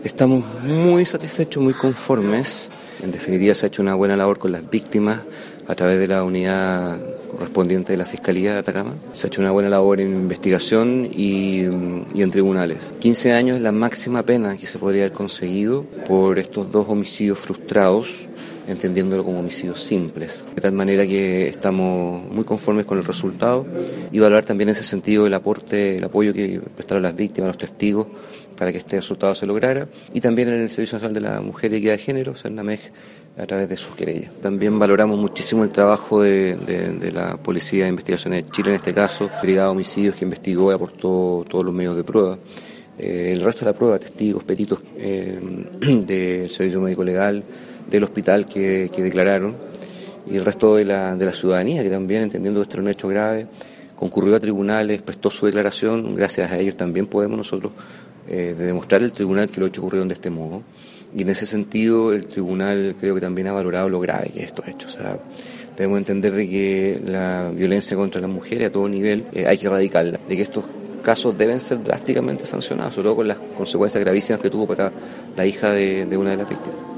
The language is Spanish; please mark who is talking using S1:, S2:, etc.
S1: Estamos muy satisfechos, muy conformes. En definitiva, se ha hecho una buena labor con las víctimas a través de la unidad correspondiente de la Fiscalía de Atacama. Se ha hecho una buena labor en investigación y en tribunales. 15 años es la máxima pena que se podría haber conseguido por estos dos homicidios frustrados, entendiéndolo como homicidios simples. De tal manera que estamos muy conformes con el resultado y valorar también en ese sentido el apoyo que prestaron las víctimas, los testigos, para que este resultado se lograra, y también en el Servicio Nacional de la Mujer y Equidad de Género, CERNAMEG, a través de sus querellas. También valoramos muchísimo el trabajo de la Policía de Investigaciones de Chile, en este caso, Brigada de Homicidios, que investigó y aportó todos los medios de prueba. El resto de la prueba, testigos, peritos del Servicio Médico Legal, del hospital que declararon, y el resto de la ciudadanía, que también, entendiendo que esto era un hecho grave, concurrió a tribunales, prestó su declaración. Gracias a ellos también podemos nosotros demostrar al tribunal que los hechos ocurrieron de este modo. Y en ese sentido el tribunal creo que también ha valorado lo grave que es estos hechos. O sea, debemos entender de que la violencia contra las mujeres a todo nivel hay que erradicarla, de que estos casos deben ser drásticamente sancionados, sobre todo con las consecuencias gravísimas que tuvo para la hija de una de las víctimas.